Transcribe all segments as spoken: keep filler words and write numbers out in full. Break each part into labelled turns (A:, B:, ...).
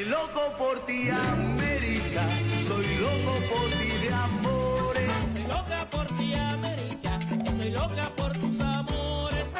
A: Estoy loco por ti, América. Soy loco por ti de amores.
B: Estoy loca por ti, América. Estoy loca por tus amores.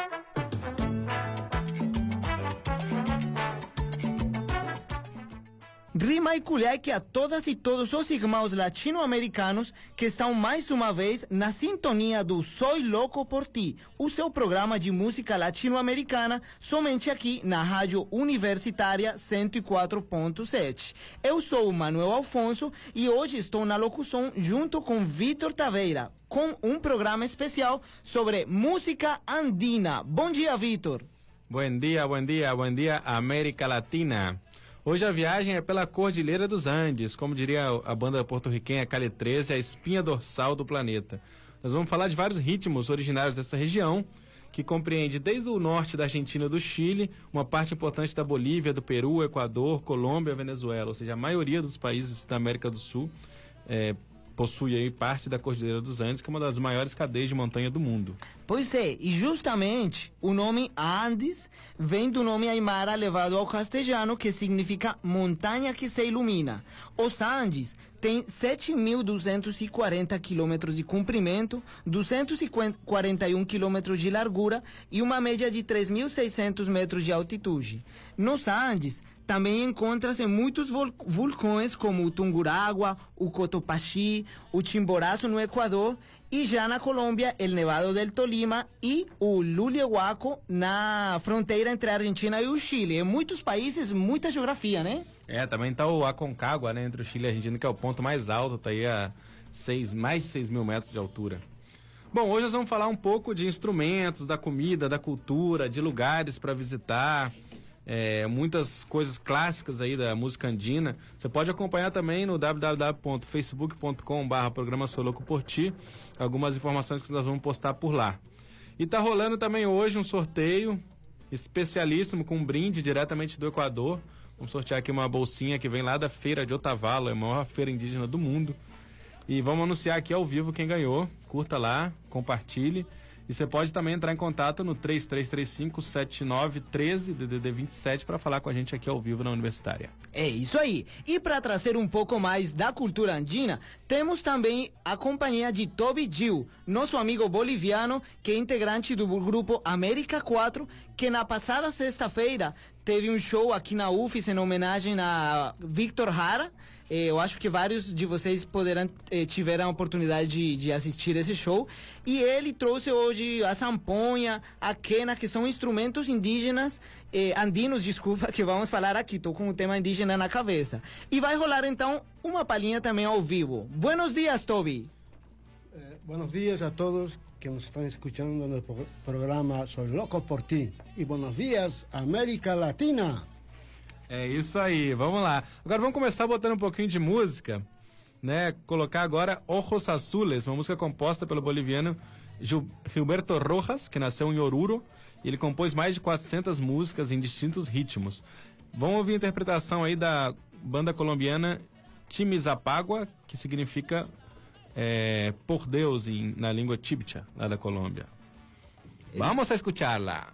C: Rima e culeque a todas e todos os irmãos latino-americanos que estão mais uma vez na sintonia do Soy Louco por Ti, o seu programa de música latino-americana, somente aqui na Rádio Universitária cento e quatro ponto sete. Eu sou o Manuel Alfonso e hoje estou na locução junto com Vitor Taveira, com um programa especial sobre música andina. Bom dia, Vitor.
D: Bom dia, bom dia, bom dia, América Latina. Hoje a viagem é pela Cordilheira dos Andes, como diria a banda porto-riquenha Cali treze, a espinha dorsal do planeta. Nós vamos falar de vários ritmos originários dessa região, que compreende desde o norte da Argentina e do Chile, uma parte importante da Bolívia, do Peru, Equador, Colômbia, Venezuela, ou seja, a maioria dos países da América do Sul é, possui aí parte da Cordilheira dos Andes, que é uma das maiores cadeias de montanha do mundo.
C: Pois é, e justamente o nome Andes vem do nome aimara levado ao castelhano, que significa montanha que se ilumina. Os Andes têm sete mil duzentos e quarenta quilômetros de comprimento, duzentos e quarenta e um quilômetros de largura e uma média de três mil e seiscentos metros de altitude. Nos Andes também encontram-se muitos vul vulcões como o Tungurahua, o Cotopaxi, o Chimborazo no Equador e já na Colômbia, el Nevado del Tolima e o Llulehuaco na fronteira entre a Argentina e o Chile. Em muitos países, muita geografia, né?
D: É, também está o Aconcagua, né, entre o Chile e a Argentina, que é o ponto mais alto, está aí a seis, mais de seis mil metros de altura. Bom, hoje nós vamos falar um pouco de instrumentos, da comida, da cultura, de lugares para visitar. É, muitas coisas clássicas aí da música andina. Você pode acompanhar também no w w w ponto facebook ponto com barra programa Sou Louco por Ti, algumas informações que nós vamos postar por lá. E tá rolando também hoje um sorteio especialíssimo com um brinde diretamente do Equador. Vamos sortear aqui uma bolsinha que vem lá da feira de Otavalo, é a maior feira indígena do mundo. E vamos anunciar aqui ao vivo quem ganhou. Curta lá, compartilhe. E você pode também entrar em contato no três três três cinco, sete nove um três, D D D vinte e sete, para falar com a gente aqui ao vivo na Universitária.
C: É isso aí. E para trazer um pouco mais da cultura andina, temos também a companhia de Toby Gil, nosso amigo boliviano, que é integrante do grupo América quatro, que na passada sexta-feira teve um show aqui na U F S em homenagem a Victor Jara. Eu acho que vários de vocês poderão, eh, tiveram a oportunidade de, de assistir esse show. E ele trouxe hoje a sanfonha, a quena, que são instrumentos indígenas, eh, andinos, desculpa, que vamos falar aqui. Estou com o tema indígena na cabeça. E vai rolar, então, uma palhinha também ao vivo. Buenos dias, Toby.
E: Eh, buenos días a todos que nos están escuchando en el pro programa Soy Loco por Ti. Y buenos días, América Latina.
D: É isso aí, vamos lá. Agora vamos começar botando um pouquinho de música, né? Colocar agora Ojos Azules, uma música composta pelo boliviano Gil Gilberto Rojas, que nasceu em Oruro, e ele compôs mais de quatrocentas músicas em distintos ritmos. Vamos ouvir a interpretação aí da banda colombiana Chimizapagua, que significa é, por Deus em, na língua chibcha, lá da Colômbia. Vamos a escucharla.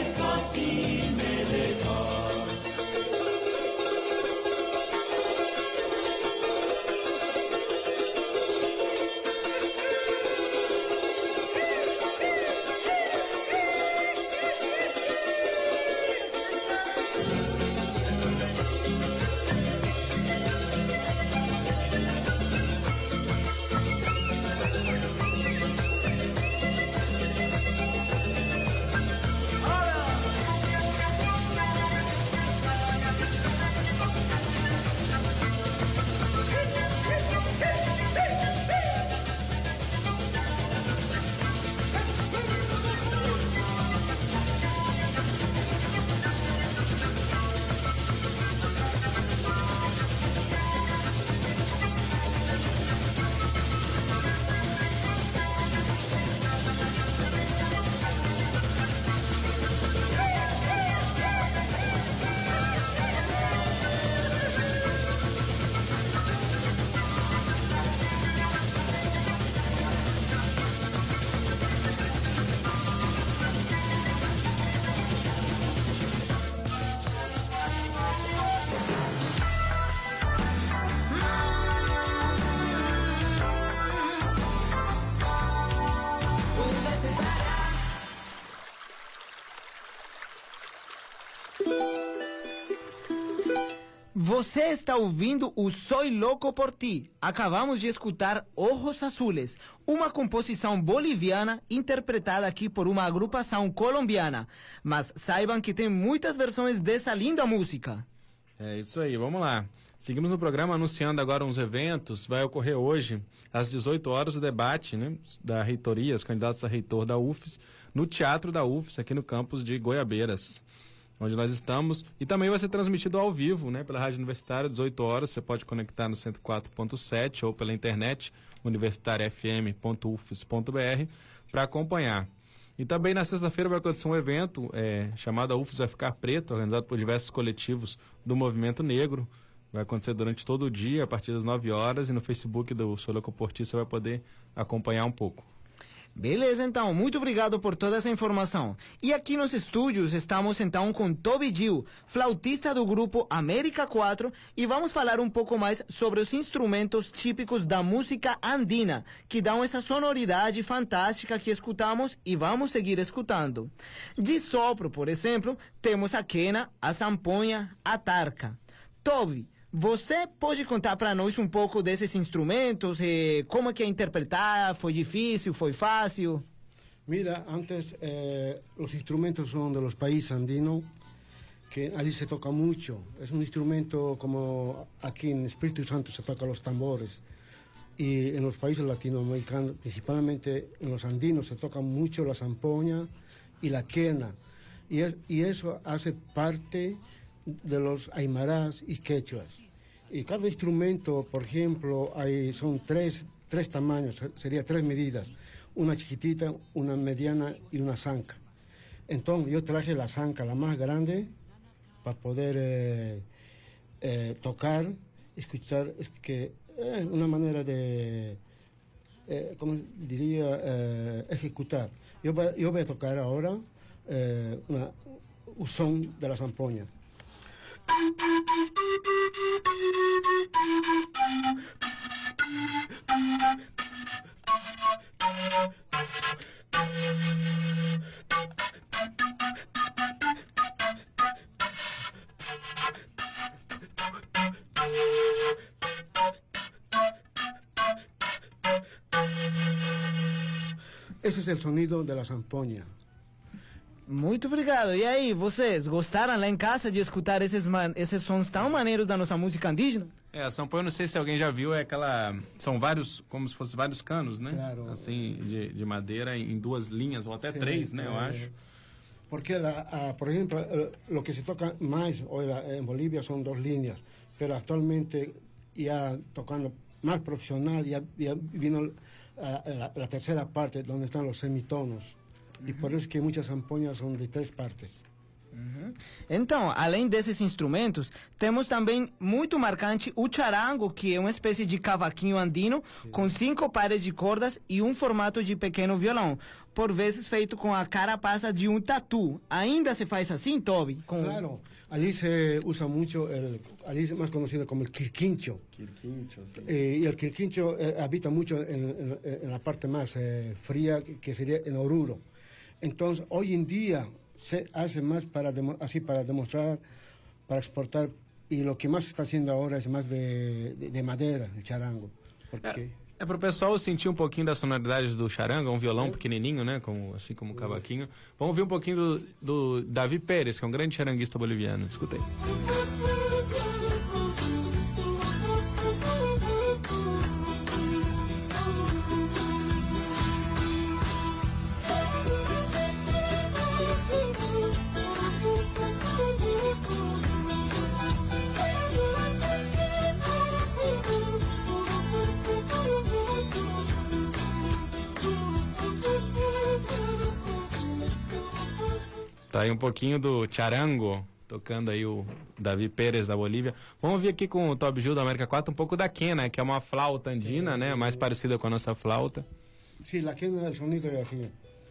B: dejas y me dejas.
C: Você está ouvindo o Soy Louco por Ti. Acabamos de escutar Ojos Azules, uma composição boliviana interpretada aqui por uma agrupação colombiana. Mas saibam que tem muitas versões dessa linda música.
D: É isso aí, vamos lá. Seguimos no programa anunciando agora uns eventos. Vai ocorrer hoje, às dezoito horas, o debate, né, da reitoria, os candidatos a reitor da U F S, no Teatro da U F S, aqui no campus de Goiabeiras, onde nós estamos, e também vai ser transmitido ao vivo, né, pela Rádio Universitária, dezoito horas, você pode conectar no cento e quatro ponto sete ou pela internet, universitária f m ponto u f s ponto b r, para acompanhar. E também na sexta-feira vai acontecer um evento é, chamado A U F S Vai Ficar Preto, organizado por diversos coletivos do movimento negro. Vai acontecer durante todo o dia, a partir das nove horas, e no Facebook do Soy Louco por Ti você vai poder acompanhar um pouco.
C: Beleza, então. Muito obrigado por toda essa informação. E aqui nos estúdios estamos, então, com Toby Gil, flautista do grupo América quatro, e vamos falar um pouco mais sobre os instrumentos típicos da música andina, que dão essa sonoridade fantástica que escutamos e vamos seguir escutando. De sopro, por exemplo, temos a quena, a zamponha, a tarca. Toby, você pode contar para nós um pouco desses instrumentos? Eh, como é que é interpretar? Foi difícil? Foi fácil?
E: Mira, antes eh, los instrumentos son de los países andinos, que allí se toca mucho. Es un instrumento como aquí en Espíritu Santo se toca los tambores. Y en los países latinoamericanos, principalmente en los andinos, se toca mucho la zampoña y la quena. Y, es, y eso hace parte de los aymarás y quechuas. Y cada instrumento, por ejemplo, hay, son tres, tres tamaños, sería tres medidas. Una chiquitita, una mediana y una zanca. Entonces yo traje la zanca, la más grande, para poder eh, eh, tocar, escuchar, es que es eh, una manera de, eh, ¿cómo diría?, eh, ejecutar. Yo, yo voy a tocar ahora eh, una, un son de la zampoña. Ese es el sonido de la zampoña.
C: Muito obrigado. E aí, vocês gostaram lá em casa de escutar esses, man esses sons tão maneiros da nossa música indígena?
D: É, a zamponha, eu não sei se alguém já viu, é aquela... São vários, como se fossem vários canos, né?
E: Claro.
D: Assim, de, de madeira em duas linhas, ou até sí, três, né, claro. Eu acho.
E: Porque, la, a, por exemplo, lo que se toca mais hoy en Bolivia son dos líneas, pero actualmente ya tocando más profesional, ya, ya vino a, la, la tercera parte, donde están los semitonos. Y por eso es que muchas zampoñas son de tres partes.
C: Então, além desses instrumentos, temos também muito marcante o charango, que é uma espécie de cavaquinho andino com cinco pares de cordas e um formato de pequeno violão, por vezes feito com a carapaça de um tatu. Ainda se faz assim, Toby? Com...
E: Claro, allí se usa mucho, el, allí es más conocido como el quirquincho.
D: Quirquincho, sí.
E: Eh, y el quirquincho eh, habita mucho en, en- en la parte más eh, fría, que que sería en Oruro. Entonces, hoy en día se hace más para demo- así para demostrar, para exportar, y lo que más se está haciendo ahora es más de, de- de madera, el charango. Porque,
D: É, é pro pessoal sentir um pouquinho da sonoridade do charango, um violão pequenininho, né, como, assim como o cavaquinho. Vamos ouvir um pouquinho do, do Davi Pérez, que é um grande charanguista boliviano. Escuta aí. Tá aí um pouquinho do charango, tocando aí o Davi Pérez da Bolívia. Vamos ouvir aqui com o Toby Gil da América quatro um pouco da quena, que é uma flauta andina, né, mais parecida com a nossa flauta.
E: sí, la quena, el sonido es así.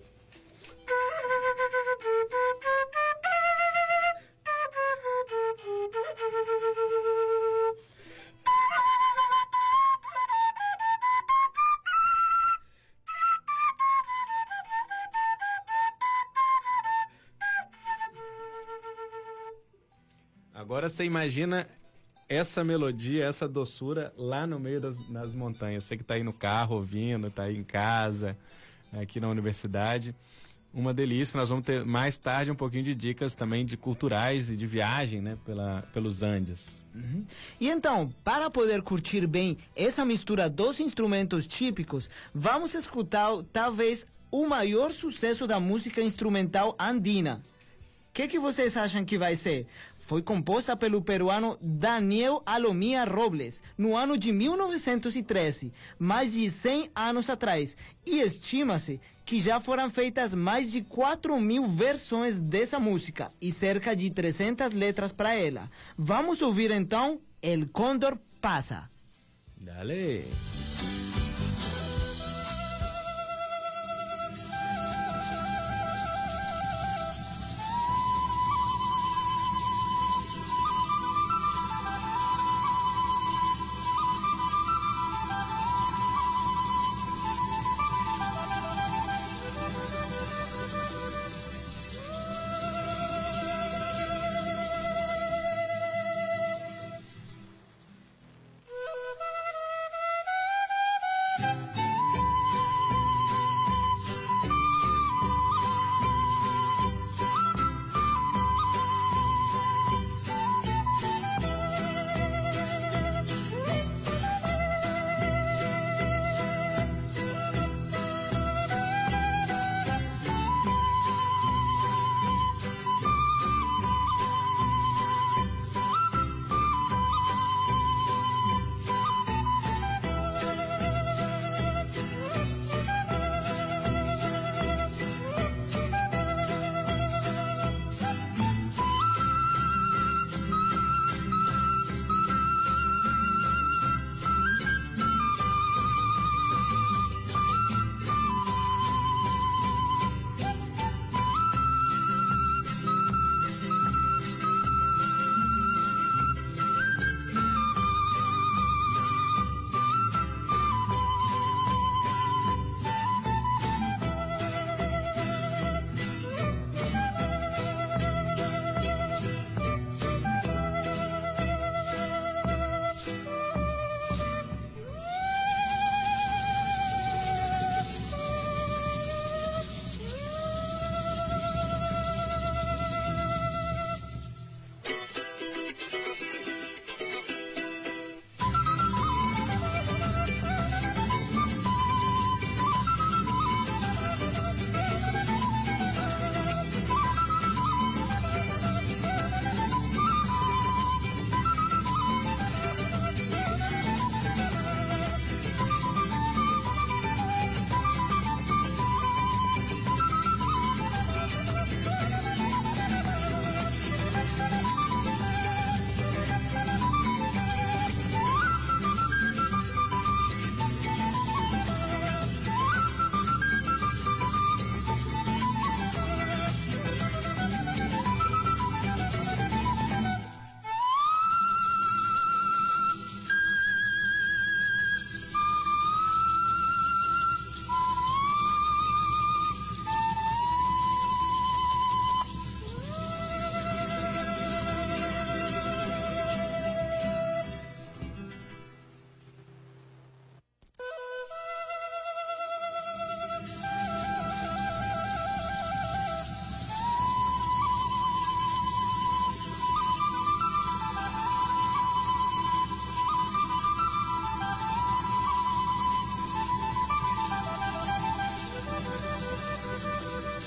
D: Agora você imagina essa melodia, essa doçura lá no meio das, das montanhas. Você que está aí no carro ouvindo, está aí em casa, aqui na universidade. Uma delícia. Nós vamos ter mais tarde um pouquinho de dicas também de culturais e de viagem, né, pela, pelos Andes.
C: E então, para poder curtir bem essa mistura dos instrumentos típicos, vamos escutar talvez o maior sucesso da música instrumental andina. O que, que vocês acham que vai ser? Foi composta pelo peruano Daniel Alomia Robles no ano de mil novecentos e treze, mais de cem anos atrás, e estima-se que já foram feitas mais de quatro mil versões dessa música e cerca de trezentas letras para ela. Vamos ouvir então El Cóndor Pasa.
D: Dale!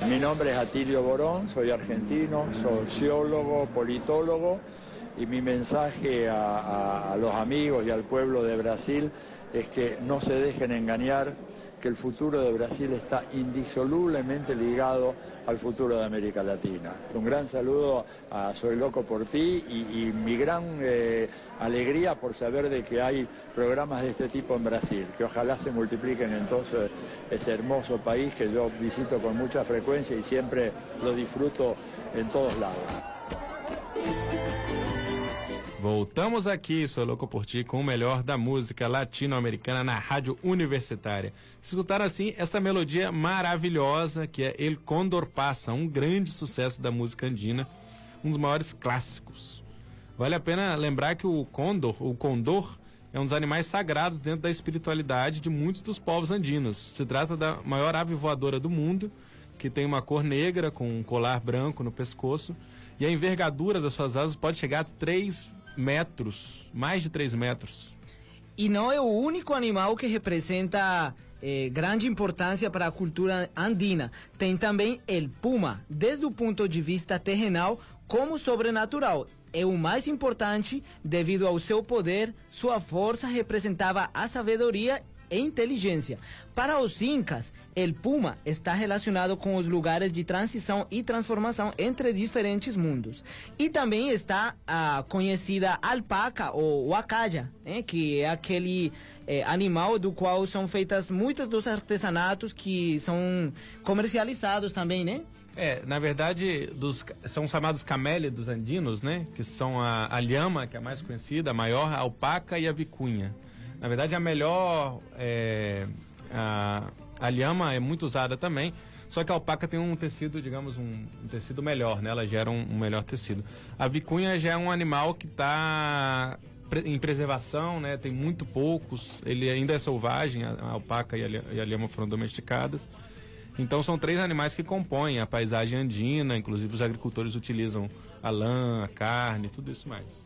F: Mi nombre es Atilio Borón, soy argentino, sociólogo, politólogo, y mi mensaje a, a, a los amigos y al pueblo de Brasil es que no se dejen engañar, que el futuro de Brasil está indisolublemente ligado al futuro de América Latina. Un gran saludo a Soy Loco por Ti y, y mi gran eh, alegría por saber de que hay programas de este tipo en Brasil, que ojalá se multipliquen en todo ese hermoso país que yo visito con mucha frecuencia y siempre lo disfruto en todos lados.
D: Voltamos aqui, Sou Louco por Ti, com o melhor da música latino-americana na rádio universitária. Escutaram assim essa melodia maravilhosa que é El Cóndor Passa, um grande sucesso da música andina, um dos maiores clássicos. Vale a pena lembrar que o côndor, o condor, é um dos animais sagrados dentro da espiritualidade de muitos dos povos andinos. Se trata da maior ave voadora do mundo, que tem uma cor negra com um colar branco no pescoço, e a envergadura das suas asas pode chegar a três metros, mais de três metros.
C: E não é o único animal que representa eh, grande importância para a cultura andina. Tem também o puma, desde o ponto de vista terrenal como sobrenatural. É o mais importante devido ao seu poder, sua força representava a sabedoria e inteligência. Para os incas, o puma está relacionado com os lugares de transição e transformação entre diferentes mundos. E também está a conhecida alpaca ou huacaia, né, que é aquele é, animal do qual são feitas muitos dos artesanatos que são comercializados também, né?
D: É, na verdade, dos, são chamados camélidos andinos, né? Que são a, a lhama, que é a mais conhecida, a maior, a alpaca e a vicunha. Na verdade, a melhor, é, a, a lhama é muito usada também, só que a alpaca tem um tecido, digamos, um, um tecido melhor, né? Ela gera um, um melhor tecido. A vicunha já é um animal que está em preservação, né? Tem muito poucos, ele ainda é selvagem, a, a alpaca e a, e a lhama foram domesticadas. Então são três animais que compõem a paisagem andina, inclusive os agricultores utilizam a lã, a carne, tudo isso mais.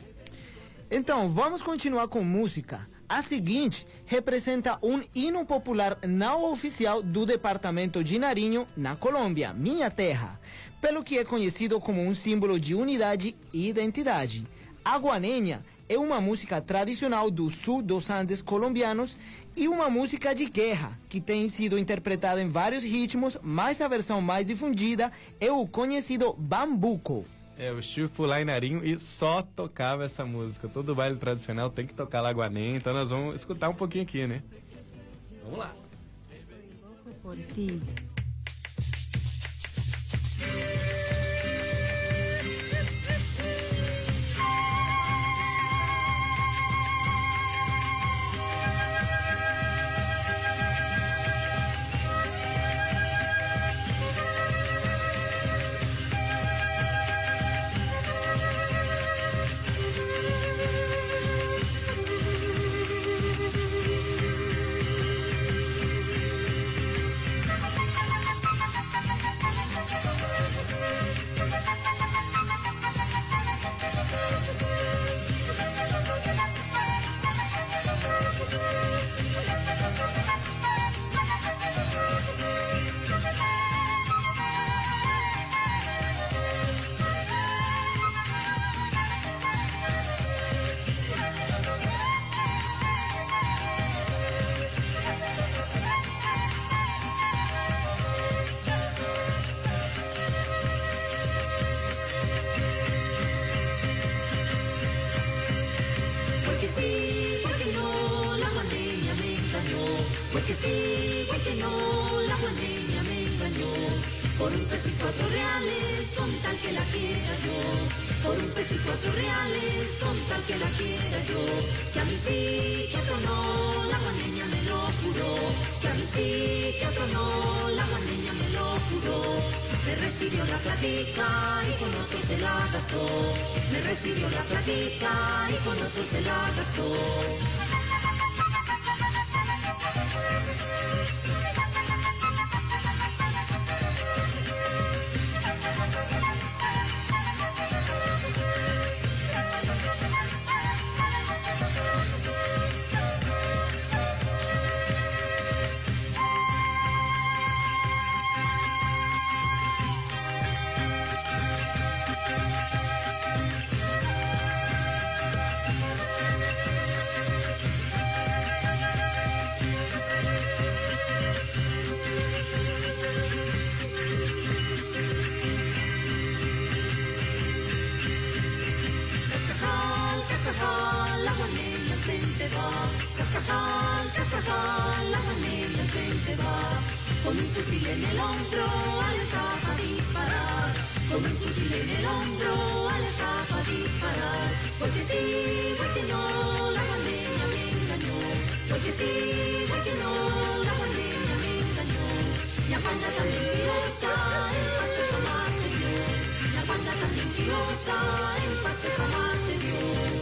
C: Então, vamos continuar com música. A seguinte representa um hino popular não oficial do departamento de Nariño, na Colômbia, minha terra, pelo que é conhecido como um símbolo de unidade e identidade. A guanenha é uma música tradicional do sul dos Andes colombianos e uma música de guerra que tem sido interpretada em vários ritmos, mas a versão mais difundida é o conhecido bambuco.
D: É, eu estive por lá em Nariño e só tocava essa música. Todo baile tradicional tem que tocar Laguané, então nós vamos escutar um pouquinho aqui, né? Vamos lá.
G: Louco por ti.
H: Porque sí, porque no, la guaneña me engañó. Por un peso y cuatro reales, con tal que la quiera yo. Por un peso y cuatro reales, con tal que la quiera yo. Que a mí sí, que a otro no, la guaneña me lo juró. Que a mí sí, que a otro no, la guaneña me lo juró. Me recibió la platica y con otro se la gastó. Me recibió la platica y con otro se la gastó. la guardería al frente va. Cascajal, cascajal, la guardería al frente va. Con un fusil en el hombro, alerta a disparar. Con un fusil en el hombro, alerta a disparar. Porque sí, porque no, la guardería me engañó. Porque sí, porque no, la guardería me engañó. La panda tan mentirosa, en paz que jamás se vio. La panda tan mentirosa, en paz que jamás se vio.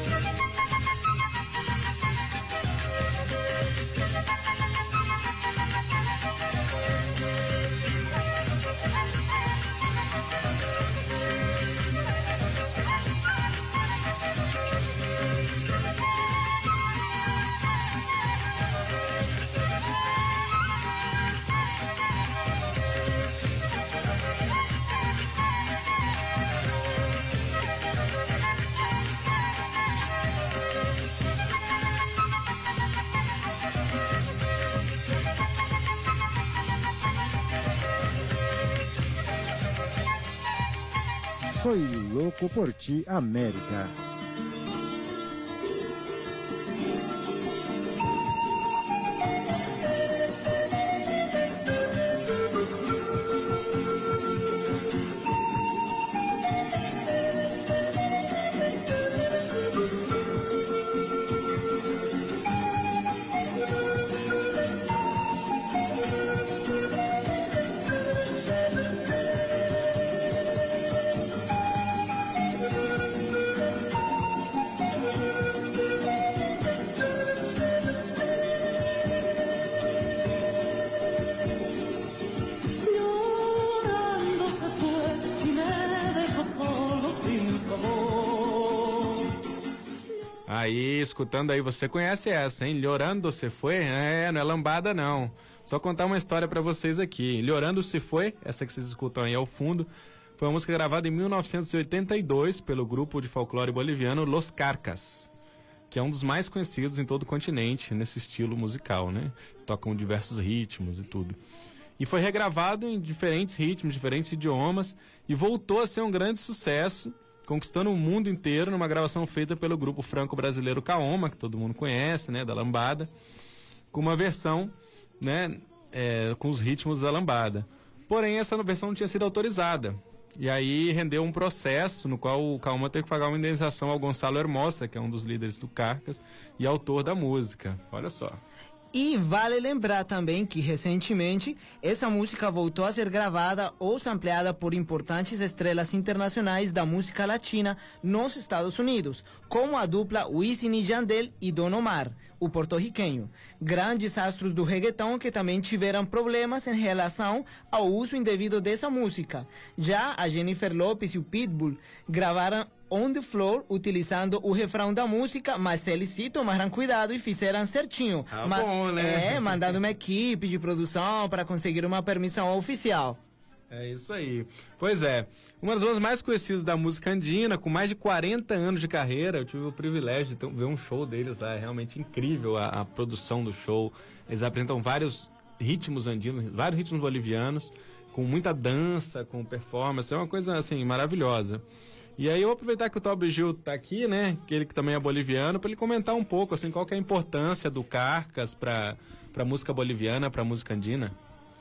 I: Soy louco por ti, América.
D: Aí, escutando aí, você conhece essa, hein? Llorando se foi? É, não é lambada, não. Só contar uma história pra vocês aqui. Llorando se foi, essa que vocês escutam aí ao fundo, foi uma música gravada em mil novecentos e oitenta e dois pelo grupo de folclore boliviano Los Carcas, que é um dos mais conhecidos em todo o continente nesse estilo musical, né? Tocam diversos ritmos e tudo. E foi regravado em diferentes ritmos, diferentes idiomas, e voltou a ser um grande sucesso, conquistando o mundo inteiro numa gravação feita pelo grupo franco-brasileiro Kaoma, que todo mundo conhece, né, da lambada, com uma versão, né, é, com os ritmos da lambada. Porém, essa versão não tinha sido autorizada. E aí rendeu um processo no qual o Kaoma teve que pagar uma indenização ao Gonçalo Hermosa, que é um dos líderes do Carcas e autor da música. Olha só.
C: E vale lembrar também que, recentemente, essa música voltou a ser gravada ou sampleada por importantes estrelas internacionais da música latina nos Estados Unidos, como a dupla Wisin y Yandel e Don Omar, o porto-riquenho. Grandes astros do reggaeton que também tiveram problemas em relação ao uso indevido dessa música. Já a Jennifer Lopez e o Pitbull gravaram On the Floor, utilizando o refrão da música, mas eles se tomaram cuidado e fizeram certinho.
D: Ah,
C: Ma
D: bom, né?
C: É, mandando uma equipe de produção para conseguir uma permissão oficial.
D: É isso aí. Pois é, uma das bandas mais conhecidas da música andina, com mais de quarenta anos de carreira. Eu tive o privilégio de ter, ver um show deles lá, é realmente incrível a, a produção do show. Eles apresentam vários ritmos andinos, vários ritmos bolivianos, com muita dança, com performance, é uma coisa assim maravilhosa. E aí eu vou aproveitar que o Toby Gil tá aqui, né, que ele que também é boliviano, para ele comentar um pouco, assim, qual que é a importância do Carcas para para música boliviana, para música andina.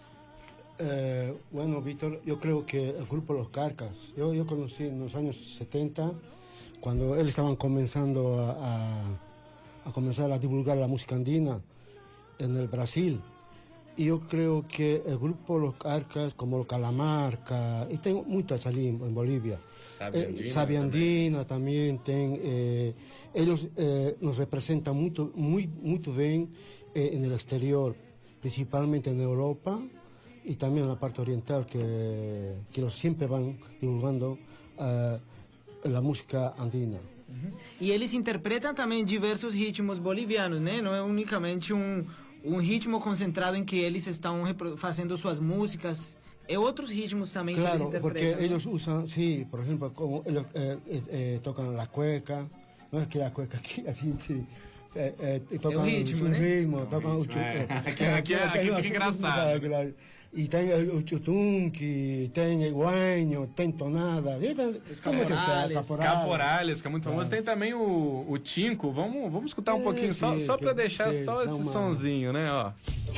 E: Eh, bueno, Víctor, yo creo que el grupo Los Carcas, yo, yo conocí en los años setenta, cuando ellos estaban comenzando a, a, a comenzar a divulgar la música andina en el Brasil. Y yo creo que el grupo Los Carcas, como Calamarca, y tengo muchas allí en, en Bolivia,
D: Sabia Andina,
E: eh, Sabia Andina también, ten, eh, ellos eh, nos representan muy, muy, muy bien eh, en el exterior, principalmente en Europa y también en la parte oriental, que, que los siempre van divulgando eh, la música andina.
C: Uhum. E eles interpretam também diversos ritmos bolivianos, né? Não é unicamente um, um ritmo concentrado em que eles estão fazendo suas músicas. É outros ritmos também
E: claro,
C: que eles interpretam.
E: Porque
C: ¿no?
E: ellos usan, sí, por ejemplo, como ellos eh, eh, eh, tocan la cueca, no es que la cueca aquí, así, sí, eh, eh, tocan
C: é o ritmo,
E: su
C: né?
E: ritmo, tocan
D: ritmo,
E: o
D: é. Aqui- aqui- aqui fica engraçado.
E: E tem o chutunqui, tem iguanho, tem tonada. E tem, como é que é? Caporales.
D: Caporales, que é muito famoso. Tem também o, o Tinco. Vamos, vamos escutar um
E: É,
D: pouquinho, só,
E: que-
D: só pra
E: que-
D: deixar
E: que
D: só
E: dá
D: esse
E: uma-
D: sonzinho, né? Ó.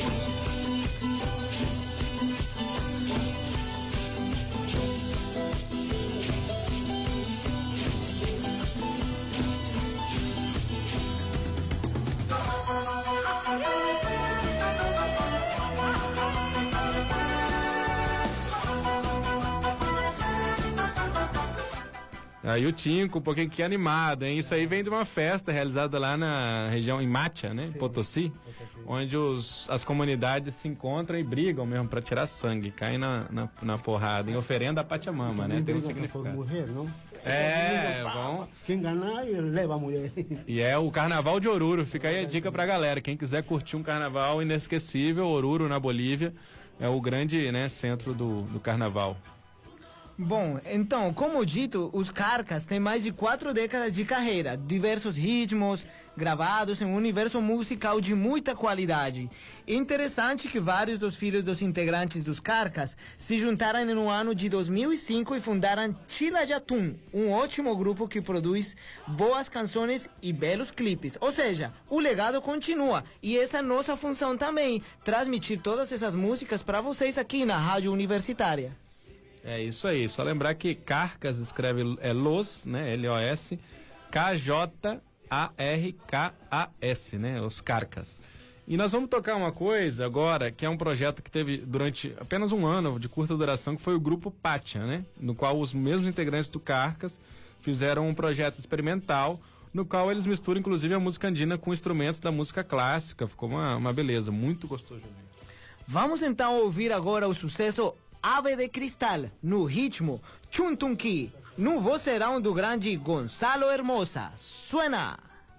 D: Aí o Tinco, um pouquinho que animado, hein? Isso aí vem de uma festa realizada lá na região, em Macha, né? Em Potosí, onde os, as comunidades se encontram e brigam mesmo para tirar sangue, caem na, na, na porrada, em oferenda à Pachamama, né? Tem um
E: Por
D: significado.
E: mulher, não?
D: É, bom.
E: Quem ganhar, leva a mulher.
D: E é o Carnaval de Oruro, fica aí a dica pra galera. Quem quiser curtir um carnaval inesquecível, Oruro, na Bolívia, é o grande, né, centro do, do carnaval.
C: Bom, então, como dito, os Carcas têm mais de quatro décadas de carreira, diversos ritmos gravados em um universo musical de muita qualidade. É interessante que vários dos filhos dos integrantes dos Carcas se juntaram no ano de dois mil e cinco e fundaram Chilajatun, um ótimo grupo que produz boas canções e belos clipes. Ou seja, o legado continua e essa é a nossa função também, transmitir todas essas músicas para vocês aqui na Rádio Universitária.
D: É isso aí, só lembrar que Carcas escreve é Los, né, L O S, K J A R K A S, né, os Carcas. E nós vamos tocar uma coisa agora, que é um projeto que teve durante apenas um ano de curta duração, que foi o Grupo Pátia, né, no qual os mesmos integrantes do Carcas fizeram um projeto experimental, no qual eles misturam inclusive a música andina com instrumentos da música clássica, ficou uma, uma beleza, muito gostoso.
C: Vamos então ouvir agora o sucesso Ave de Cristal, no ritmo Chuntunqui, no vocerão do grande Gonzalo Hermosa. Suena!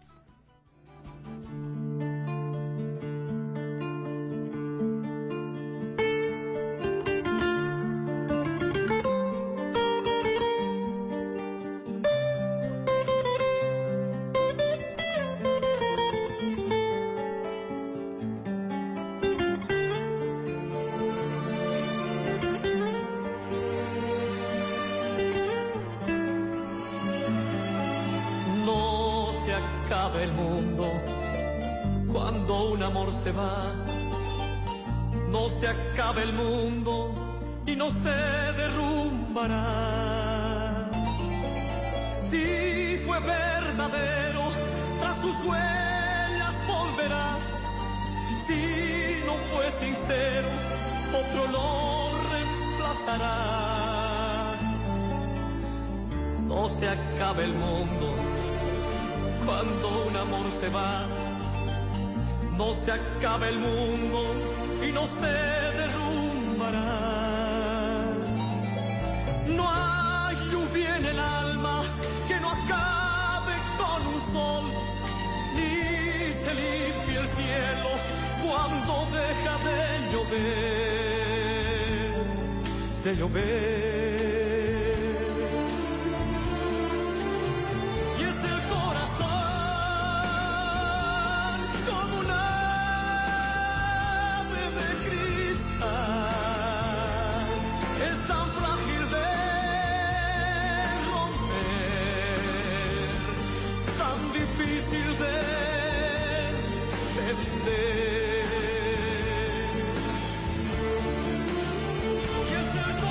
A: No se acaba el mundo cuando un amor se va. No se acaba el mundo y no se derrumbará. Si fue verdadero, tras sus huellas volverá. Si no fue sincero, otro lo reemplazará. No se acaba el mundo cuando un amor se va. No se acaba el mundo y no se derrumbará. No hay lluvia en el alma que no acabe con un sol, ni se limpie el cielo cuando deja de llover, de llover. Y es el corazón como un ave de cristal, es tan frágil de romper, tan difícil de vender. Y es el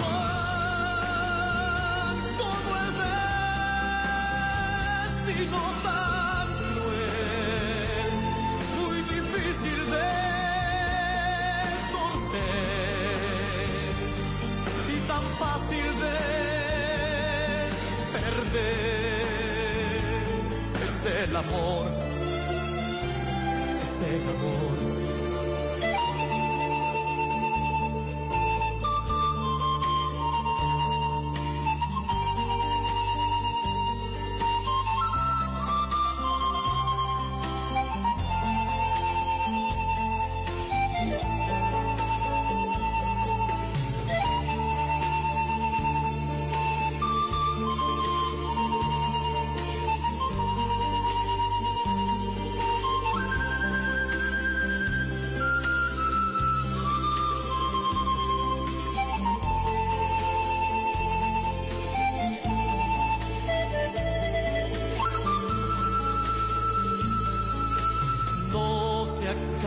A: corazón como el destino tan cruel, muy difícil de torcer y tan fácil de perder. Es el amor, es el amor.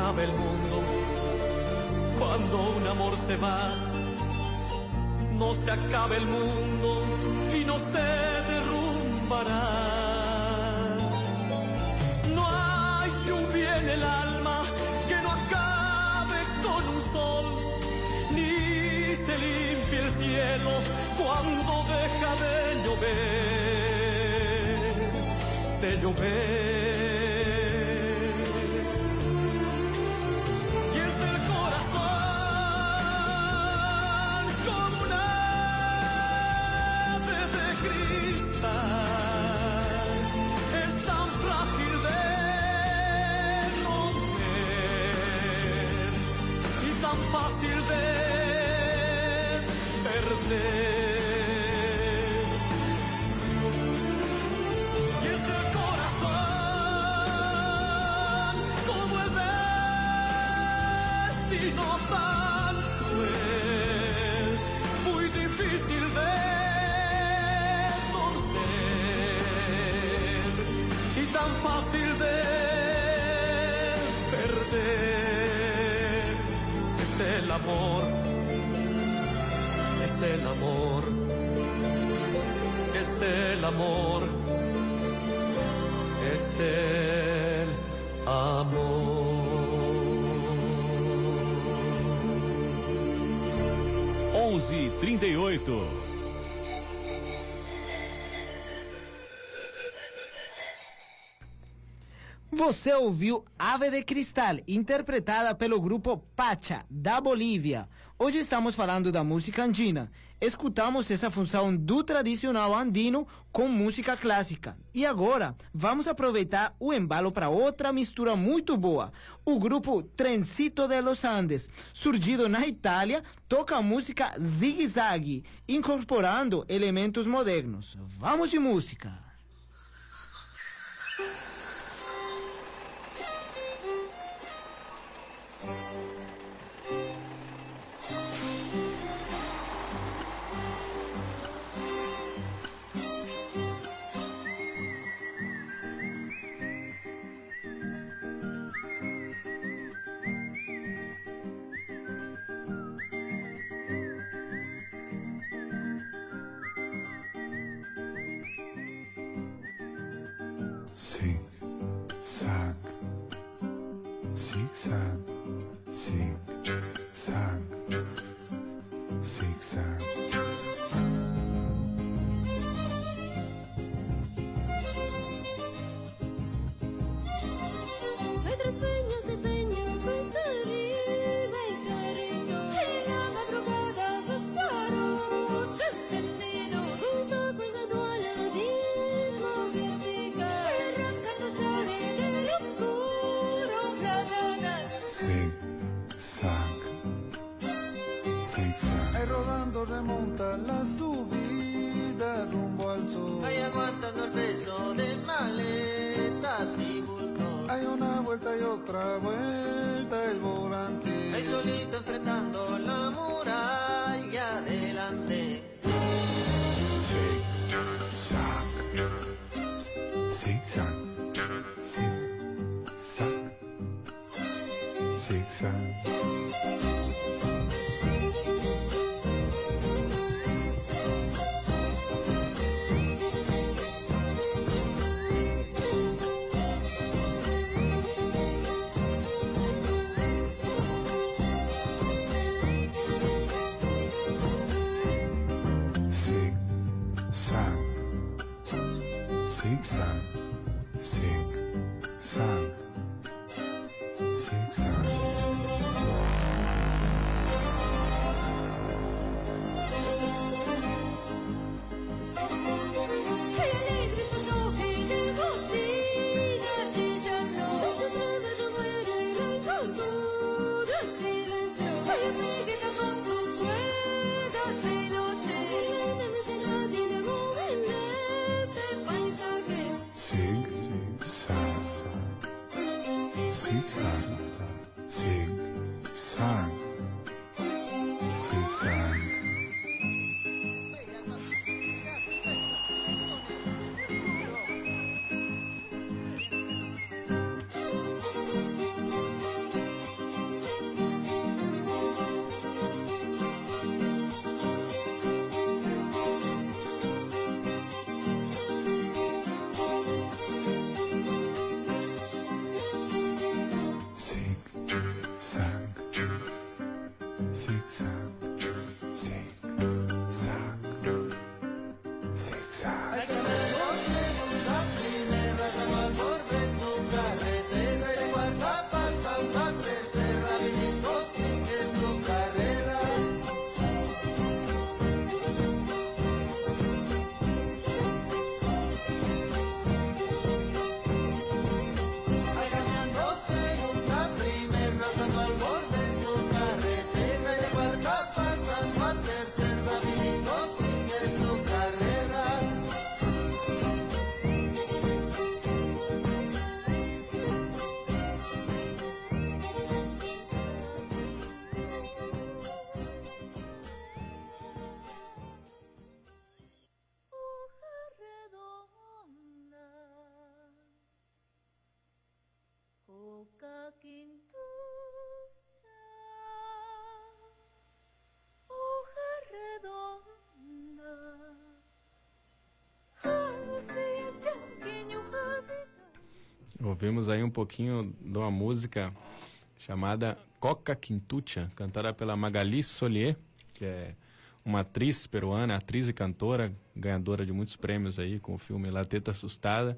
A: acabe el mundo, cuando un amor se va, no se acabe el mundo y no se derrumbará. No hay lluvia en el alma que no acabe con un sol, ni se limpie el cielo cuando deja de llover, de llover. Y es el corazón como un ave de cristal, es tan frágil de romper y tan fácil de perder. Y es el corazón como el destino tan cruel, muy difícil de torcer y tan fácil de perder. Es el amor, es el amor, es el amor, es el amor.
J: onze e trinta e oito.
C: Você ouviu Ave de Cristal, interpretada pelo grupo Pacha, da Bolívia. Hoje estamos falando da música andina. Escutamos essa função do tradicional andino com música clássica. E agora, vamos aproveitar o embalo para outra mistura muito boa. O grupo Trencito de los Andes, surgido na Itália, toca a música zigue-zague, incorporando elementos modernos. Vamos de música!
K: Zig, zag, zigzag, zig, zag, zigzag.
H: Hay tres peñas y peñas, cuesta arriba y carrito, y la madrugada sus faros encendidos, ruso cuidando al abismo que siga, arrancando sale del oscuro plata.
K: Zig, zag, zigzag.
L: Ahí rodando remonta la subida rumbo al sol.
M: Ahí aguantando el peso de maletas y bultos.
L: Hay una vuelta y otra vuelta el volante.
M: Ahí solito enfrentando la muralla adelante.
K: Zig, zag, zigzag, zig, zag, zigzag. Zig, zag, zigzag, zig, zag, zigzag.
H: Qué alegre su toque de bocina chillando, su cabello muere el encanto del silencio. Ay, amiguita con tus ruedas y lo sé, no me sé nadie me mueve en ese paisaje.
K: Zig, zag, zigzag, zig, zag, zigzag.
D: Ouvimos aí um pouquinho de uma música chamada Coca Quintucha, cantada pela Magali Solier, que é uma atriz peruana, atriz e cantora, ganhadora de muitos prêmios aí com o filme La Teta Assustada.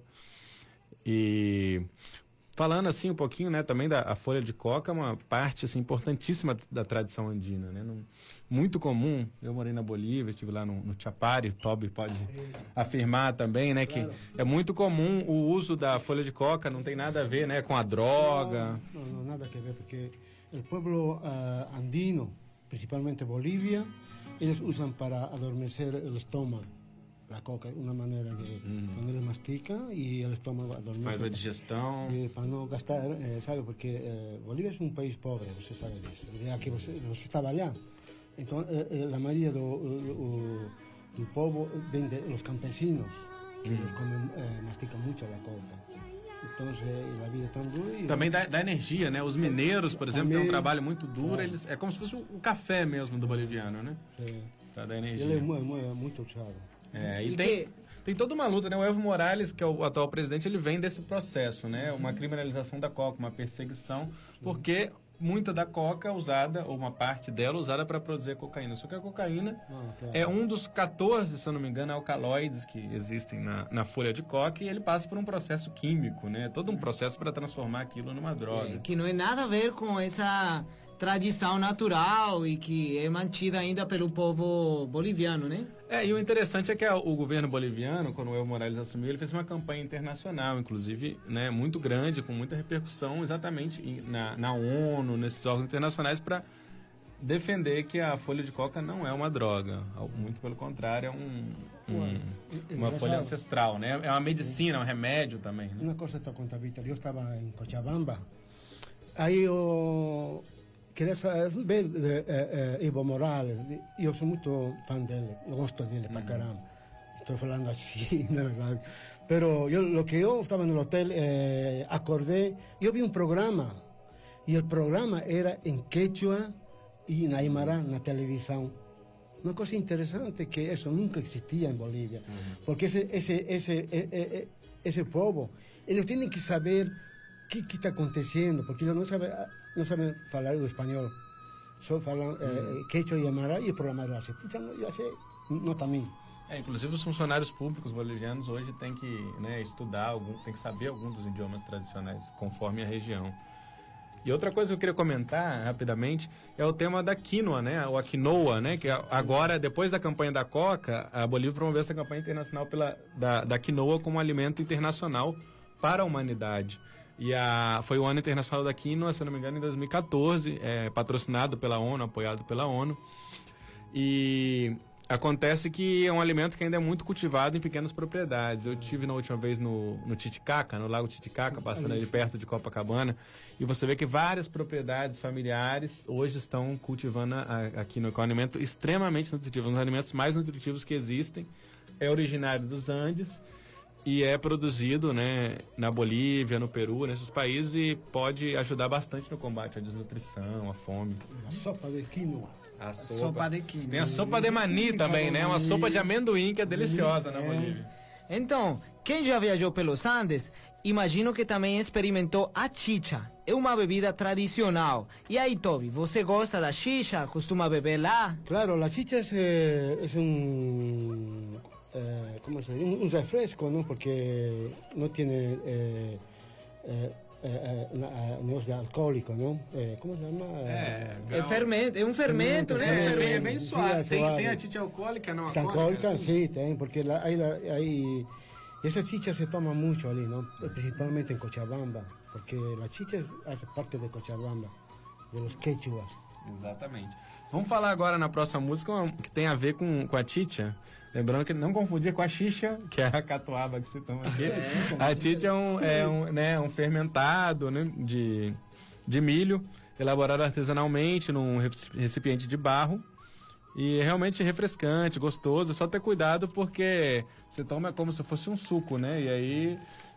D: E falando assim um pouquinho, né, também da a folha de coca, uma parte assim importantíssima da tradição andina, né? Não, muito comum. Eu morei na Bolívia, estive lá no, no Chapari, o Toby pode afirmar também, né, que é muito comum o uso da folha de coca, não tem nada a ver, né, com a droga.
E: Não, não, nada a ver, porque o povo uh, andino, principalmente Bolívia, eles usam para adormecer o estômago. La coca, una manera de mm. cuando le mastica y el estómago adormece.
D: Faz a digestão.
E: Y para no gastar, eh, ¿sabe? Porque eh, Bolivia es un país pobre, você sabe disso. Ya que você, você estava allá. Entonces, eh, eh, la mayoría do, do, do povo vem de los campesinos, que mm. los comen, eh, masticam mucho la coca. Entonces, a vida é tão dura.
D: Também dá, dá energia, né? Os mineiros, por exemplo,
E: também,
D: têm um trabalho muito duro. É. Eles, é como se fosse o café mesmo do boliviano, né?
E: Sim.
D: Pra dar energia.
E: Ele é muito, muito usado.
D: É, e, e tem, que... tem toda uma luta, né? O Evo Morales, que é o atual presidente, ele vem desse processo, né? Uma criminalização da coca, uma perseguição, porque muita da coca usada, ou uma parte dela usada para produzir cocaína. Só que a cocaína ah, tá. é um dos quatorze, se eu não me engano, alcaloides que existem na, na folha de coca, e ele passa por um processo químico, né? Todo um processo para transformar aquilo numa droga.
C: É, que não é nada a ver com essa tradição natural e que é mantida ainda pelo povo boliviano, né?
D: É, e o interessante é que a, o governo boliviano, quando o Evo Morales assumiu, ele fez uma campanha internacional, inclusive, né, muito grande, com muita repercussão, exatamente na, na ONU, nesses órgãos internacionais, para defender que a folha de coca não é uma droga. Muito pelo contrário, é um, um, uma folha ancestral, né? É uma medicina, é um remédio também. Né?
E: Uma coisa para contar, Vitor. Eu estava em Cochabamba, aí eu queria ver eh, eh, Evo Morales. Eu sou muito fã dele, eu gosto dele para caramba. Estou falando assim, na verdade. Pero eu, lo que eu estava no hotel, eh, acordei, eu vi um programa, e o programa era em quechua e en Aymara, na televisão. Uma coisa interessante que isso nunca existia em Bolívia, uh-huh. porque esse esse esse esse, esse povo, eles têm que saber o que está acontecendo, porque eles não sabem não sabem falar o espanhol, só falam uh-huh. eh, quechua e Aymara, e o programa era assim. Eu sei, não também.
D: É, inclusive os funcionários públicos bolivianos hoje têm que, né, estudar, algum, têm que saber algum dos idiomas tradicionais conforme a região. E outra coisa que eu queria comentar rapidamente é o tema da quinoa, né? O quinoa, né? Que agora, depois da campanha da coca, a Bolívia promoveu essa campanha internacional pela, da, da quinoa como alimento internacional para a humanidade. E a, foi o ano internacional da quinoa, se eu não me engano, em dois mil e quatorze, é, patrocinado pela ONU, apoiado pela ONU. E acontece que é um alimento que ainda é muito cultivado em pequenas propriedades. Eu estive na última vez no, no Titicaca, no Lago Titicaca, passando ali perto de Copacabana, e você vê que várias propriedades familiares hoje estão cultivando a, a quinoa, que é um alimento extremamente nutritivo, um dos alimentos mais nutritivos que existem. É originário dos Andes e é produzido, né, na Bolívia, no Peru, nesses países, e pode ajudar bastante no combate à desnutrição, à fome.
E: A sopa de quinoa.
D: A sopa.
C: sopa de quinoa.
D: Tem a sopa de mani também, né? Uma sopa de amendoim que é deliciosa na Bolívia.
C: Então, quem já viajou pelos Andes, imagino que também experimentou a chicha. É uma bebida tradicional. E aí, Toby, você gosta da chicha? Costuma beber lá?
E: Claro, a chicha é, é um, é, como se diz, um, um refresco, não? Porque não tem é, é, É, é, negócio de alcoólico, não? É, como se chama?
C: É, é, fermento, é um fermento, fermento, né?
D: É, é bem suave. Sim, tem, tem a chicha alcoólica, não alcoólica?
E: Alcoólica, sim, tem, porque lá, aí, aí, essa chicha se toma muito ali, não? Principalmente em Cochabamba, porque a chicha faz parte de Cochabamba, de los quechuas.
D: Exatamente. Vamos falar agora na próxima música que tem a ver com, com a chicha. Lembrando que não confundir com a xixa, que é a catuaba que citamos aqui. É, a chicha é um, é um, né, um fermentado, né, de, de milho, elaborado artesanalmente num recipiente de barro. E é realmente refrescante, gostoso. É só ter cuidado porque você toma como se fosse um suco, né? E aí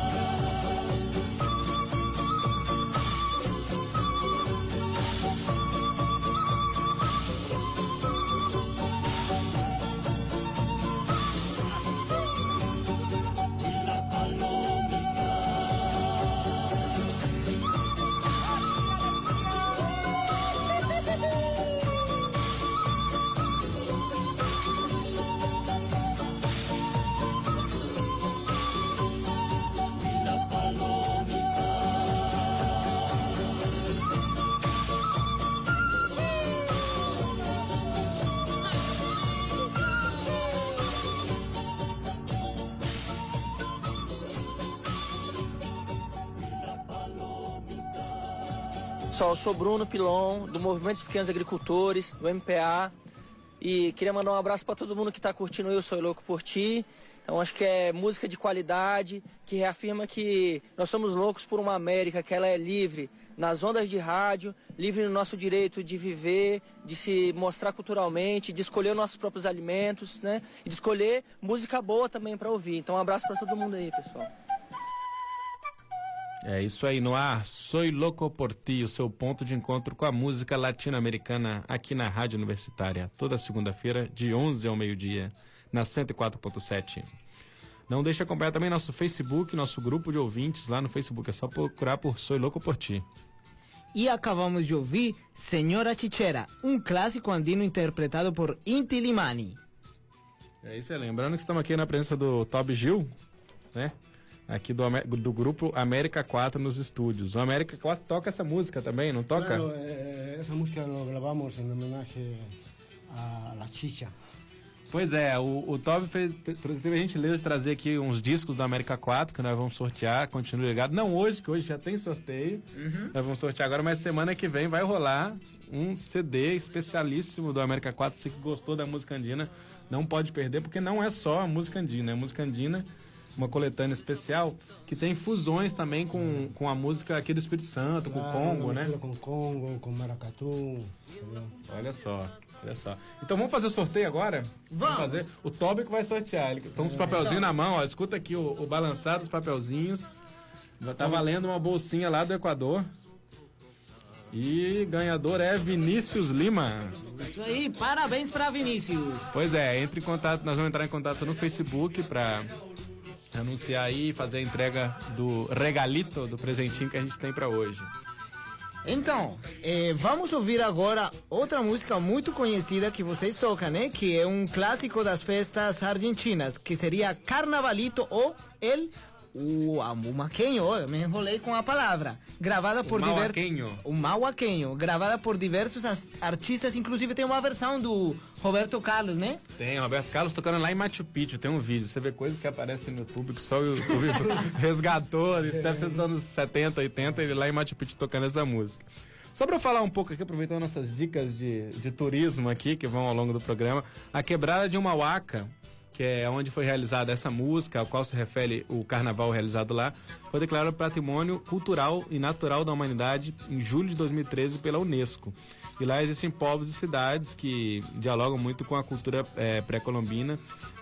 N: Pessoal, eu sou Bruno Pilon, do Movimento dos Pequenos Agricultores, do M P A. E queria mandar um abraço para todo mundo que está curtindo Eu Sou Louco por Ti. Então acho que é música de qualidade, que reafirma que nós somos loucos por uma América, que ela é livre nas ondas de rádio, livre no nosso direito de viver, de se mostrar culturalmente, de escolher os nossos próprios alimentos, né? E de escolher música boa também para ouvir. Então um abraço para todo mundo aí, pessoal.
D: É isso aí, no ar, Soy Louco por Ti, o seu ponto de encontro com a música latino-americana aqui na Rádio Universitária, toda segunda-feira, de onze ao meio-dia, na cento e quatro ponto sete. Não deixe de acompanhar também nosso Facebook, nosso grupo de ouvintes lá no Facebook, é só procurar por Soy Louco por Ti.
C: E acabamos de ouvir Senhora Chichera, um clássico andino interpretado por Inti Limani.
D: É isso aí, lembrando que estamos aqui na presença do Toby Gil, né? Aqui do, do grupo América quatro nos estúdios. O América quatro toca essa música também, não toca?
E: Claro, eh, essa música lo gravamos em homenagem a La Chicha.
D: Pois é, o, o Toby fez, teve a gentileza de trazer aqui uns discos do América quatro que nós vamos sortear, continue ligado. Não hoje, que hoje já tem sorteio, uhum. Nós vamos sortear agora, mas semana que vem vai rolar um C D especialíssimo do América quatro. Se gostou da música andina, não pode perder, porque não é só a música andina, é a música andina, uma coletânea especial que tem fusões também com, com a música aqui do Espírito Santo, claro, com o Congo, né?
E: Com Congo, com maracatu.
D: Olha só, olha só. Então vamos fazer o sorteio agora?
C: Vamos!
D: vamos fazer. O Toby que vai sortear. Ele tem uns papelzinhos na mão, ó. Escuta aqui o, o balançar dos papelzinhos. Tá valendo uma bolsinha lá do Equador. E ganhador é Vinícius Lima.
C: Isso aí, parabéns para Vinícius.
D: Pois é, entre em contato, nós vamos entrar em contato no Facebook para anunciar aí e fazer a entrega do regalito, do presentinho que a gente tem para hoje.
C: Então, eh, vamos ouvir agora outra música muito conhecida que vocês tocam, né? Que é um clássico das festas argentinas, que seria Carnavalito ou El o Mauaqueño, me enrolei com a palavra, gravada por diversos, o Mauaqueño, gravada por diversos artistas, inclusive tem uma versão do Roberto Carlos, né?
D: Tem, o Roberto Carlos tocando lá em Machu Picchu, tem um vídeo, você vê coisas que aparecem no YouTube que só o YouTube resgatou, isso deve ser dos anos setenta, oitenta, ele lá em Machu Picchu tocando essa música. Só para falar um pouco aqui, aproveitando nossas dicas de, de turismo aqui, que vão ao longo do programa, a Quebrada de Humahuaca, que é onde foi realizada essa música, ao qual se refere o carnaval realizado lá, foi declarado Patrimônio Cultural e Natural da Humanidade em julho de dois mil e treze pela Unesco. E lá existem povos e cidades que dialogam muito com a cultura é, pré-colombina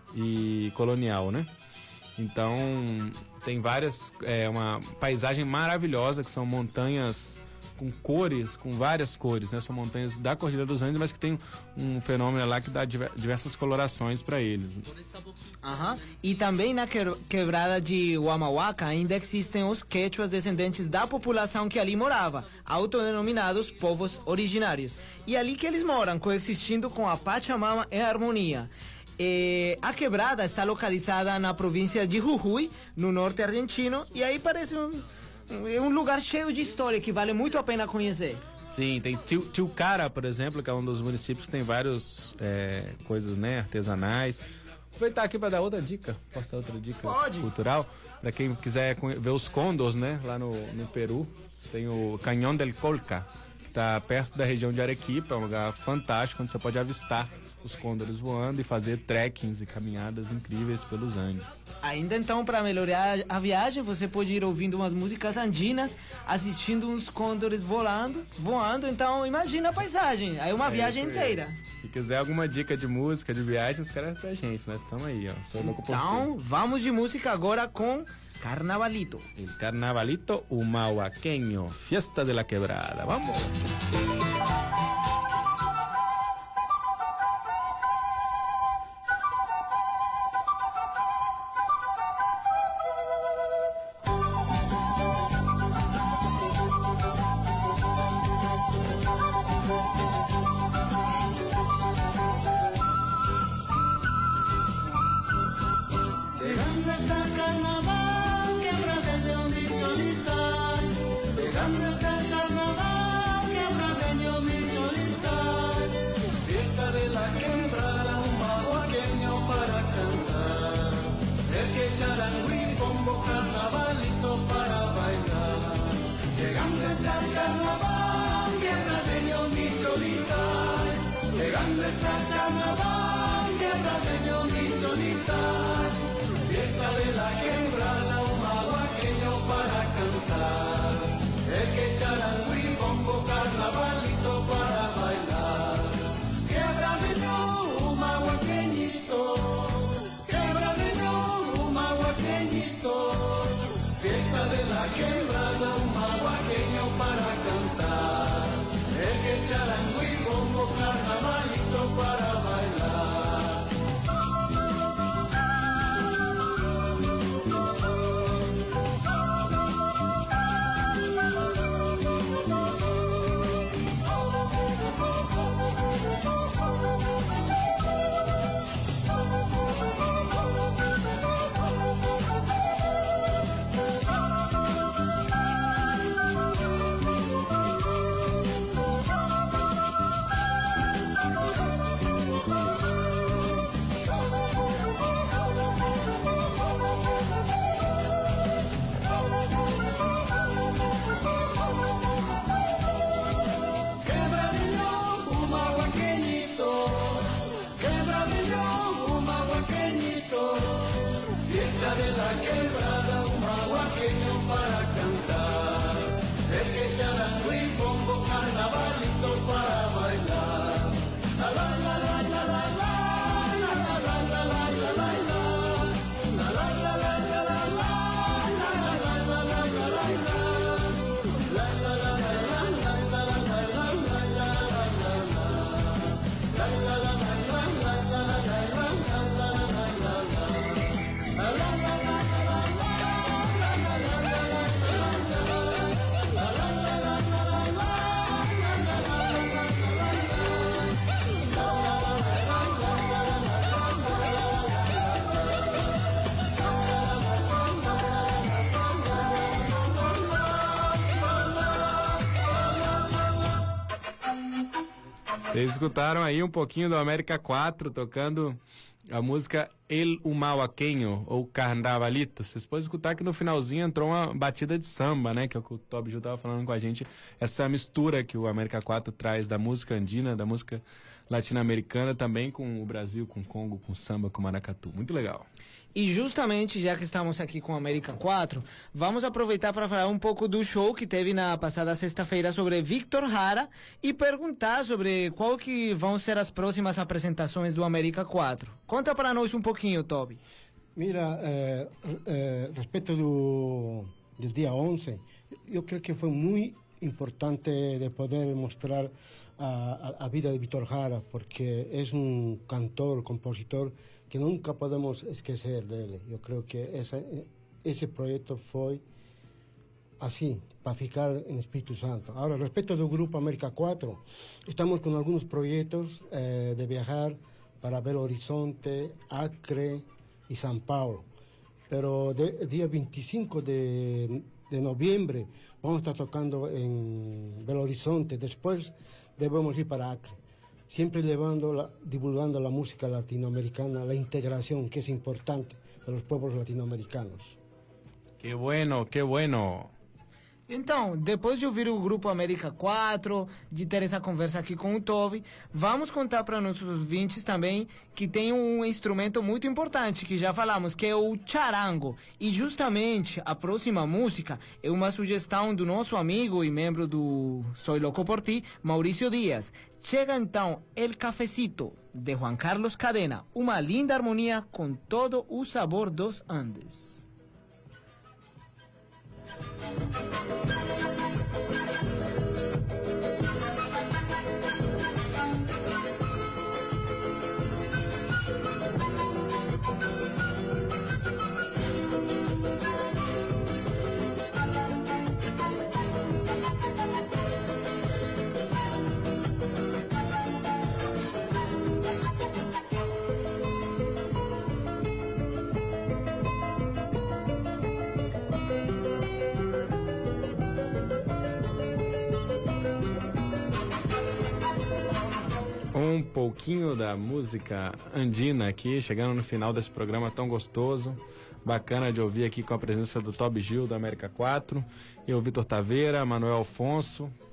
D: e colonial, né? Então, tem várias, é, uma paisagem maravilhosa, que são montanhas com cores, com várias cores, né? São montanhas da Cordilheira dos Andes, mas que tem um fenômeno lá que dá diversas colorações para eles.
C: Uhum. E também na Quebrada de Humahuaca ainda existem os quechuas descendentes da população que ali morava, autodenominados povos originários. E ali que eles moram, coexistindo com a Pachamama em harmonia. E a Quebrada está localizada na província de Jujuy, no norte argentino, e aí parece um É um lugar cheio de história que vale muito a pena conhecer.
D: Sim, tem Tilcara, por exemplo, que é um dos municípios que tem várias é, coisas, né, artesanais. Aproveitar aqui para dar outra dica, posso dar outra dica
C: Pode.
D: cultural? Para quem quiser ver os côndors, né, lá no, no Peru, tem o Cañón del Colca, que está perto da região de Arequipa, é um lugar fantástico, onde você pode avistar os côndores voando e fazer trekkings e caminhadas incríveis pelos Andes.
C: Ainda então, para melhorar a viagem, você pode ir ouvindo umas músicas andinas, assistindo uns côndores voando, voando. Então, imagina a paisagem. Aí uma é viagem inteira.
D: Se quiser alguma dica de música, de viagem, escreve pra gente. Nós estamos aí, ó. Sou louco por
C: Então,
D: ti.
C: vamos de música agora com Carnavalito.
D: El Carnavalito Humahuaqueño, Fiesta de la Quebrada. Vamos!
B: Carnaval, quebra solitas, llegan nuestras carnaval, tierra de ñón y solitas, fiesta de la quebrada, un maguaqueño para cantar, el que charango y bombo, carnavalito para bailar, quiebra de ñón, un maguaqueñito, quiebra de ñón, un maguaqueñito, fiesta de la quebrada, un maguaqueño para cantar, el que charango y bombo, carnavalito para bailar. Fiesta de la quebrada, un maguaqueño para cantar, el que charango y bombo, carnavalito para bailar. La la la la la la la, la la la la la la la, la la la la la la la, la la la la la la la, la la la la la la la la la
D: Vocês escutaram aí um pouquinho do América quatro tocando a música El Humauaqueño, ou Carnavalito. Vocês podem escutar que no finalzinho entrou uma batida de samba, né? Que é o que o Tobi Gil estava falando com a gente. Essa mistura que o América quatro traz da música andina, da música latino-americana, também com o Brasil, com o Congo, com o samba, com o maracatu. Muito legal.
C: E justamente, já que estamos aqui com a América quatro, vamos aproveitar para falar um pouco do show que teve na passada sexta-feira sobre Víctor Jara e perguntar sobre qual que vão ser as próximas apresentações do América quatro. Conta para nós um pouquinho, Tobi.
E: Mira, eh, eh, respecto do, do dia onze, eu creio que foi muito importante de poder mostrar a, a, a vida de Víctor Jara, porque é um cantor, compositor que nunca podemos esquecer dele. Eu creio que essa, esse projeto foi assim, para ficar em Espírito Santo. Agora, respecto do grupo América quatro, estamos com alguns projetos eh, de viajar para Belo Horizonte, Acre e São Paulo. Pero de, dia vinte e cinco de, de noviembre vamos estar tocando em Belo Horizonte, depois devemos ir para Acre. Siempre llevando, la, divulgando la música latinoamericana, la integración que es importante de los pueblos latinoamericanos.
D: Que bueno, que bueno.
C: Então, depois de ouvir o grupo América quatro, de ter essa conversa aqui com o Tobi, vamos contar para nossos ouvintes também que tem um instrumento muito importante, que já falamos, que é o charango. E justamente a próxima música é uma sugestão do nosso amigo e membro do Soy Loco por Ti, Maurício Dias. Chega então El Cafecito, de Juan Carlos Cadena, uma linda harmonia com todo o sabor dos Andes.
D: Um pouquinho da música andina aqui, chegando no final desse programa tão gostoso, bacana de ouvir aqui com a presença do Tobi Gil, do América quatro, e o Vitor Taveira, Manuel Afonso.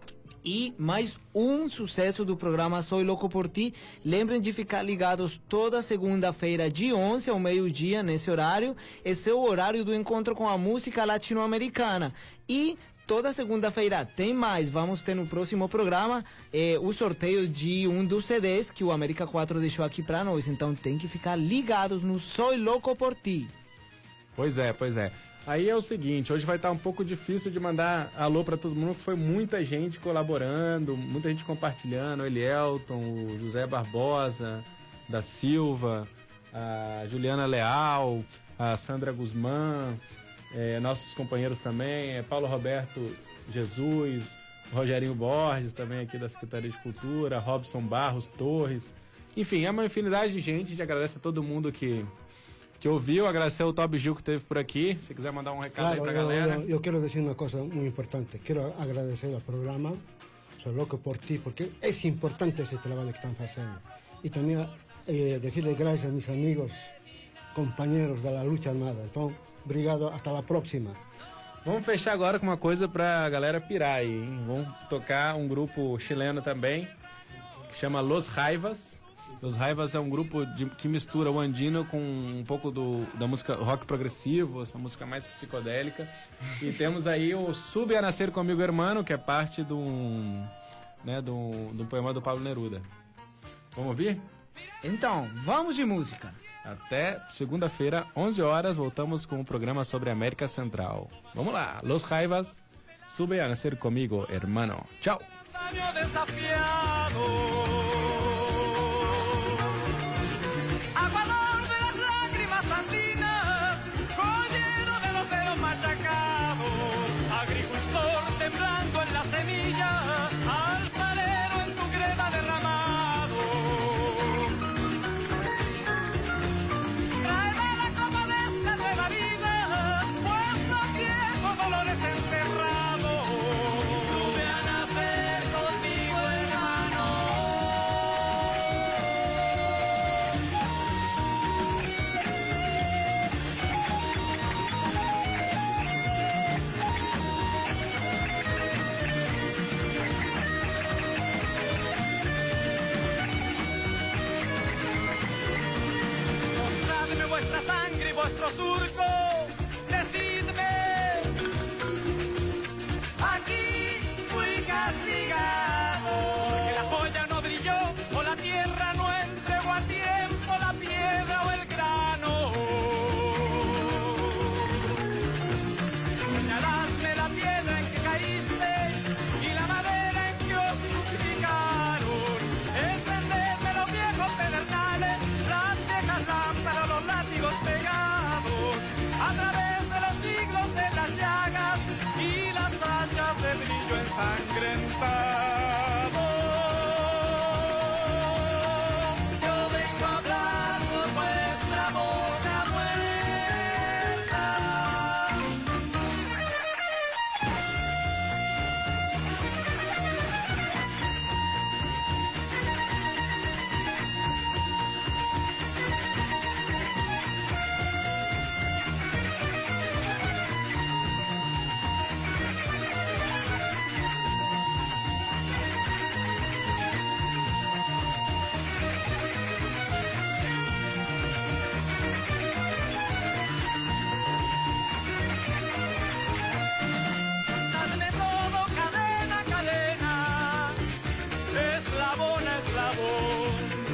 C: E mais um sucesso do programa Soy Louco por Ti. Lembrem de ficar ligados toda segunda-feira de onze ao meio-dia nesse horário. Esse é o horário do encontro com a música latino-americana. E toda segunda-feira tem mais. Vamos ter no próximo programa eh, o sorteio de um dos C Ds que o América quatro deixou aqui para nós. Então tem que ficar ligados no Soy Louco por Ti.
D: Pois é, pois é. Aí é o seguinte, hoje vai estar um pouco difícil de mandar alô para todo mundo, que foi muita gente colaborando, muita gente compartilhando, o Elielton, o José Barbosa, da Silva, a Juliana Leal, a Sandra Guzmán, é, nossos companheiros também, é, Paulo Roberto Jesus, o Rogerinho Borges, também aqui da Secretaria de Cultura, Robson Barros Torres, enfim, é uma infinidade de gente, a gente agradece a todo mundo que... que ouviu, agradecer ao Tobi Gil que esteve por aqui. Se quiser mandar um recado
E: claro,
D: aí pra
E: eu,
D: galera.
E: Eu, eu quero dizer uma coisa muito importante. Quero agradecer ao programa Soy Louco por Ti, porque é importante esse trabalho que estão fazendo. E também eh, dizer graças a meus amigos, companheiros da luta armada. Então, obrigado, até a próxima.
D: Vamos fechar agora com uma coisa pra galera pirar aí, hein? Vamos tocar um grupo chileno também, que chama Los Raivas. Los Raivas é um grupo de, que mistura o andino com um pouco do, da música rock progressivo, essa música mais psicodélica. E temos aí o Sube a Nascer Comigo Hermano, que é parte do, né, do, do poema do Pablo Neruda. Vamos ouvir?
C: Então, vamos de música.
D: Até segunda-feira, onze horas, voltamos com o programa sobre a América Central. Vamos lá, Los Raivas, Sube a Nascer Comigo Hermano. Tchau!
A: Agricultor temblando en la semilla, alfarero en tu greda derramado. Tráemela como de esta nueva vida, puesto viejo dolores enterrados. Sube a nacer conmigo, hermano. Vuestra sangre y vuestro surco, decidme, aquí fui castigado, porque la joya no brilló, o la tierra no entregó a tiempo la piedra o el grano. Señaladme la piedra en que caíste y la madera en que os crucificaron, encendedme los viejos pedernales, las viejas lámparas, los látigos pegados, a través de los siglos de las llagas y las hachas de brillo ensangrentado. Yo vengo a hablar por vuestra boca muerta. Dadme todo, cadena, cadena, eslabón a eslabón,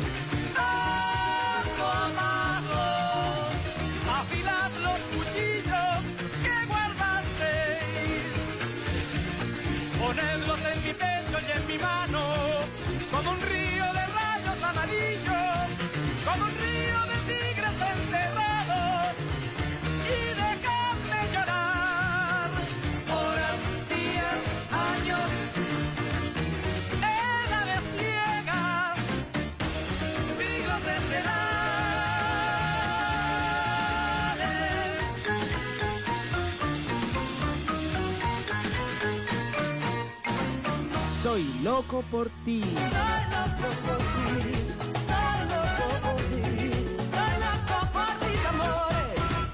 A: paso a paso, afilad los cuchillos que guardasteis, ponedlos en mi pecho y en mi mano, como un río de rayos amarillos, como un río de tigres enterrados, y dejadme llorar, horas, días, años, edades ciegas, siglos entenares.
C: Soy loco por ti.
A: Soy loco por ti.